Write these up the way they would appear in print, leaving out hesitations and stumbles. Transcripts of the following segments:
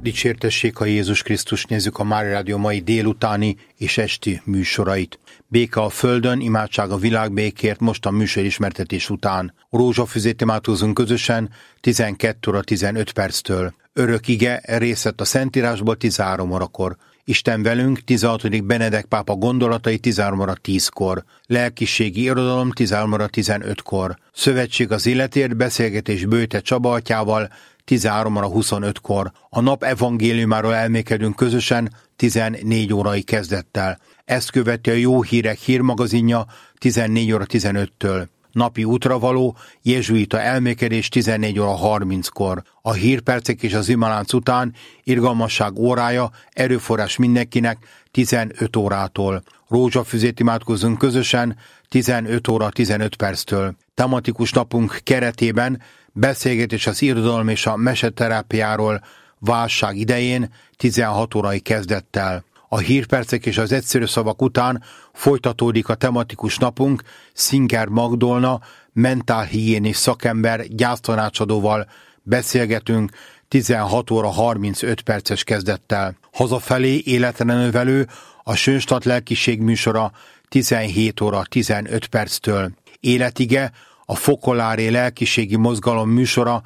Dicsértessék a Jézus Krisztus, nézzük a Mária Rádió mai délutáni és esti műsorait. Béke a földön, imádság a világbékért, most a műsor ismertetés után. Rózsafüzét imádkozunk közösen 12 óra 15 perctől. Örök ige részlet a Szentírásból 13 órakor. Isten velünk, 16. Benedek pápa gondolatai 13 óra 10-kor. Lelkiségi irodalom 13 óra 15-kor. Szövetség az életért, beszélgetés Bőte Csaba atyával 13 óra 25-kor. A nap evangéliumáról elmékedünk közösen 14 órai kezdettel. Ezt követi a Jó Hírek hírmagazinja 14 óra 15-től. Napi útravaló, jezsuita elmékedés 14 óra 30-kor. A hírpercek és az imalánc után irgalmasság órája, erőforrás mindenkinek 15 órától. Rózsafüzét imádkozzunk közösen 15 óra 15 perctől. Tematikus napunk keretében beszélgetés az irodalom és a meseterápiáról válság idején 16 órai kezdettel. A hírpercek és az egyszerű szavak után folytatódik a tematikus napunk, Singer Magdolna, mentálhigiénis szakember, gyásztanácsadóval beszélgetünk 16 óra 35 perces kezdettel. Hazafelé életre növelő, a Sönstadt lelkiség műsora 17 óra 15 perctől. Életige, a Fokoláré lelkiségi mozgalom műsora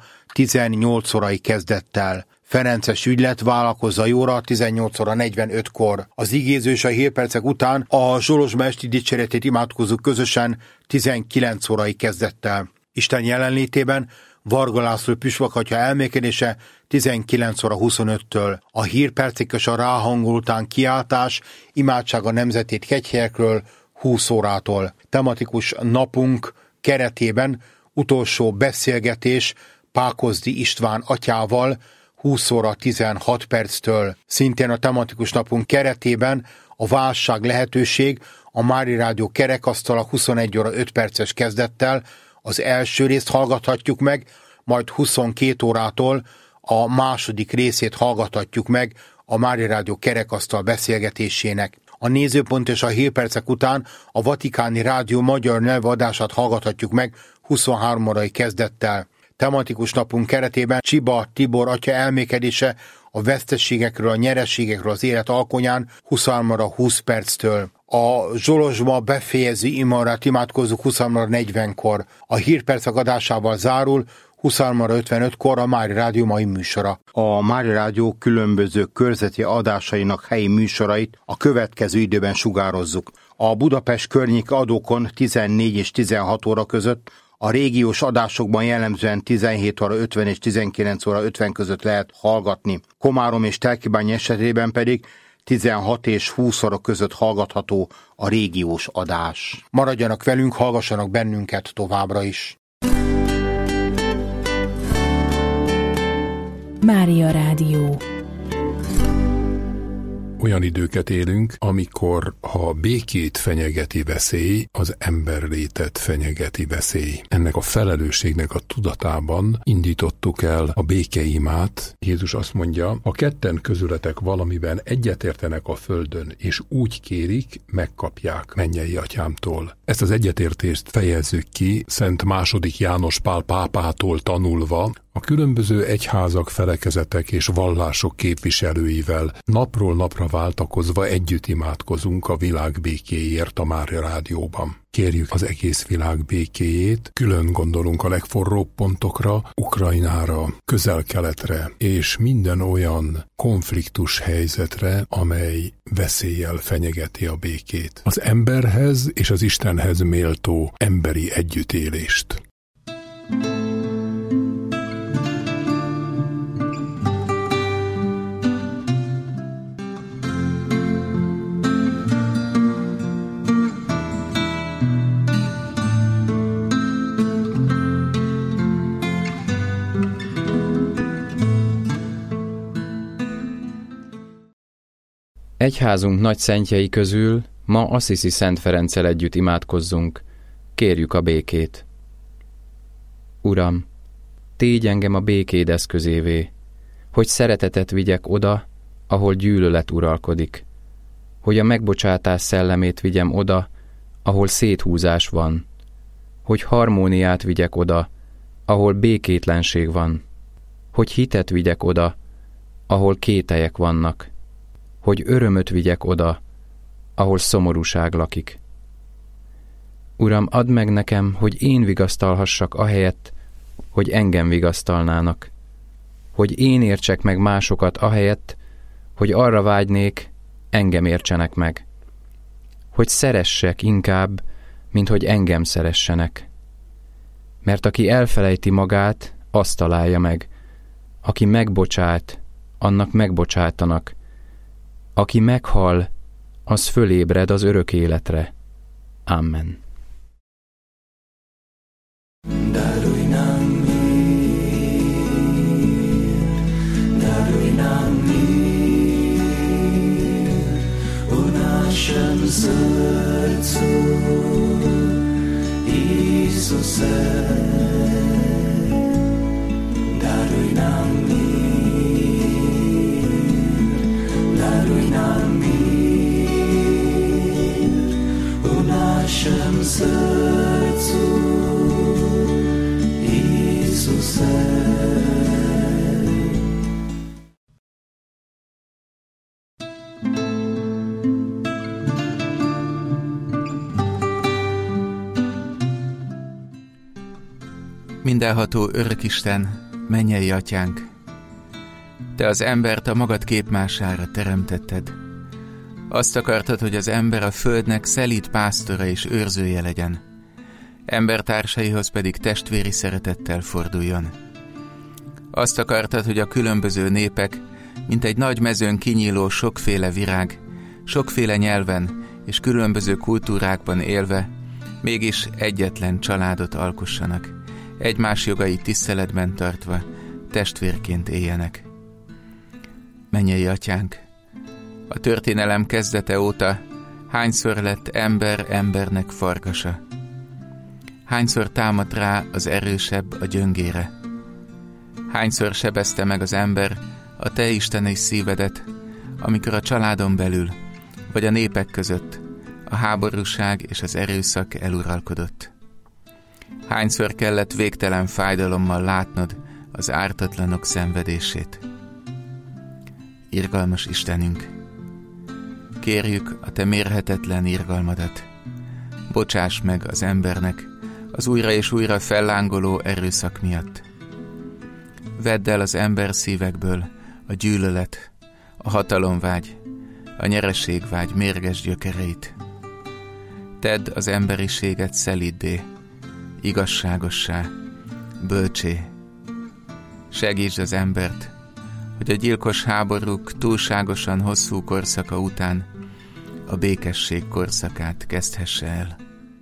18 órai kezdettel. Ferences ügylet vállalkozza jóra 18 óra 45-kor. Az igéző és a hírpercek után a Zsolozsma esti dicséretét imádkozzuk közösen 19 órai kezdettel. Isten jelenlétében Varga László püspök atya elmékedése 19 óra 25-től. A hírpercek és a ráhangol után kiáltás, imádság a nemzetét kegyhelyekről 20 órától. Tematikus napunk keretében utolsó beszélgetés Pákozdi István atyával 20 óra 16 perctől. Szintén a tematikus napunk keretében a válság lehetőség, a Mária Rádió kerekasztala 21 óra 5 perces kezdettel. Az első részt hallgathatjuk meg, majd 22 órától a második részét hallgathatjuk meg a Mária Rádió kerekasztal beszélgetésének. A nézőpont és a hírpercek után a Vatikáni Rádió magyar nyelvadását hallgathatjuk meg 23 órai kezdettel. Tematikus napunk keretében Csiba Tibor atya elmékedése a veszteségekről, a nyereségekről az élet alkonyán 23 óra 20 perctől. A Zsolozsma befejező imarát imádkozzuk 23 óra 40-kor. A hírpercek adásával zárul 23 óra 55-kor a Mária Rádió mai műsora. A Mária Rádió különböző körzeti adásainak helyi műsorait a következő időben sugározzuk. A Budapest környék adókon 14 és 16 óra között, a régiós adásokban jellemzően 17 óra 50 és 19 óra 50 között lehet hallgatni. Komárom és Telkibány esetében pedig 16 és 20 óra között hallgatható a régiós adás. Maradjanak velünk, hallgassanak bennünket továbbra is. Mária Rádió. Olyan időket élünk, amikor ha a békét fenyegeti veszély, az emberlétet fenyegeti veszély. Ennek a felelősségnek a tudatában indítottuk el a békeimát. Jézus azt mondja, ha ketten közületek valamiben egyetértenek a földön, és úgy kérik, megkapják mennyei atyámtól. Ezt az egyetértést fejezzük ki Szent II. János Pál pápától tanulva, a különböző egyházak, felekezetek és vallások képviselőivel napról napra váltakozva együtt imádkozunk a világ békéért a Mária Rádióban. Kérjük az egész világ békéjét, külön gondolunk a legforróbb pontokra, Ukrajnára, Közel-Keletre és minden olyan konfliktus helyzetre, amely veszéllyel fenyegeti a békét. Az emberhez és az Istenhez méltó emberi együttélést. Egyházunk nagy szentjei közül ma Assisi Szent Ferenccel együtt imádkozzunk, kérjük a békét. Uram, tégy engem a békéd eszközévé, hogy szeretetet vigyek oda, ahol gyűlölet uralkodik, hogy a megbocsátás szellemét vigyem oda, ahol széthúzás van, hogy harmóniát vigyek oda, ahol békétlenség van, hogy hitet vigyek oda, ahol kételyek vannak, hogy örömöt vigyek oda, ahol szomorúság lakik. Uram, add meg nekem, hogy én vigasztalhassak ahelyett, hogy engem vigasztalnának, hogy én értsek meg másokat ahelyett, hogy arra vágynék, engem értsenek meg, hogy szeressek inkább, mint hogy engem szeressenek. Mert aki elfelejti magát, azt találja meg, aki megbocsát, annak megbocsátanak, aki meghal, az fölébred az örök életre. Amen. Daruj nam mir u naszym sercu, Isuse. Daruj nam mir u naszym sercu, Isuse. Mindenható Örökisten, mennyei Atyánk, Te az embert a magad képmására teremtetted. Azt akartad, hogy az ember a földnek szelíd pásztora és őrzője legyen, embertársaihoz pedig testvéri szeretettel forduljon. Azt akartad, hogy a különböző népek, mint egy nagy mezőn kinyíló sokféle virág, sokféle nyelven és különböző kultúrákban élve, mégis egyetlen családot alkossanak, egymás jogait tiszteletben tartva, testvérként éljenek. Mennyei Atyánk, a történelem kezdete óta hányszor lett ember embernek farkasa? Hányszor támadt rá az erősebb a gyöngére? Hányszor sebezte meg az ember a te isteni szívedet, amikor a családon belül, vagy a népek között a háborúság és az erőszak eluralkodott? Hányszor kellett végtelen fájdalommal látnod az ártatlanok szenvedését? Irgalmas Istenünk, kérjük a te mérhetetlen irgalmadat. Bocsáss meg az embernek az újra és újra fellángoló erőszak miatt. Vedd el az ember szívekből a gyűlölet, a hatalomvágy, a nyereségvágy mérges gyökereit. Tedd az emberiséget szeliddé, igazságossá, bölcsé. Segítsd az embert, hogy a gyilkos háborúk túlságosan hosszú korszaka után a békesség korszakát kezdhesse el.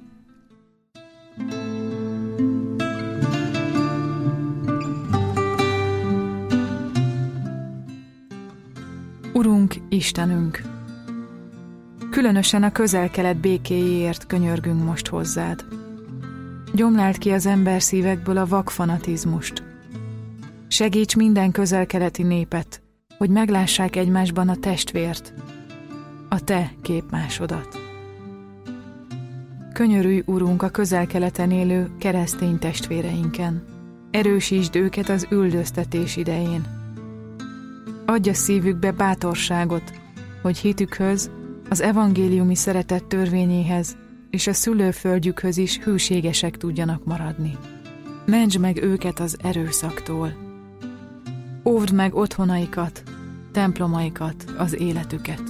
Urunk, Istenünk! Különösen a Közel-Kelet békéjéért könyörgünk most hozzád. Gyomláld ki az ember szívekből a vakfanatizmust. Segíts minden közel-keleti népet, hogy meglássák egymásban a testvért, a te képmásodat. Könyörülj, Urunk, a Közel-Keleten élő keresztény testvéreinken. Erősítsd őket az üldöztetés idején. Adj a szívükbe bátorságot, hogy hitükhöz, az evangéliumi szeretet törvényéhez és a szülőföldjükhöz is hűségesek tudjanak maradni. Mentsd meg őket az erőszaktól. Óvd meg otthonaikat, templomaikat, az életüket.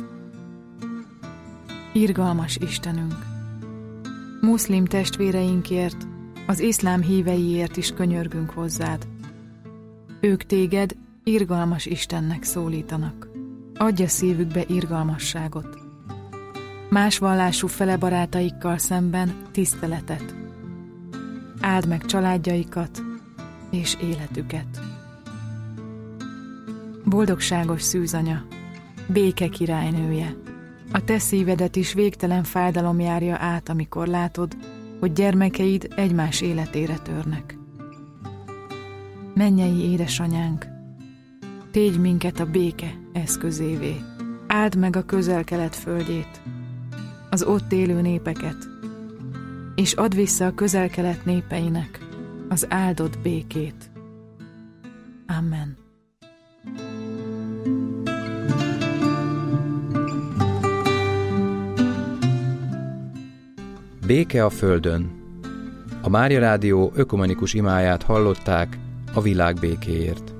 Irgalmas Istenünk! Muszlim testvéreinkért, az iszlám híveiért is könyörgünk hozzád. Ők téged irgalmas Istennek szólítanak. Adj a szívükbe irgalmasságot. Más vallású felebarátaikkal szemben tiszteletet. Áld meg családjaikat és életüket. Boldogságos szűzanya, béke királynője, a te szívedet is végtelen fájdalom járja át, amikor látod, hogy gyermekeid egymás életére törnek. Mennyei édesanyánk, tégy minket a béke eszközévé. Áld meg a Közel-Kelet földjét, az ott élő népeket, és add vissza a Közel-Kelet népeinek az áldott békét. Amen. Béke a földön. A Mária Rádió ökumenikus imáját hallották a világ békéért.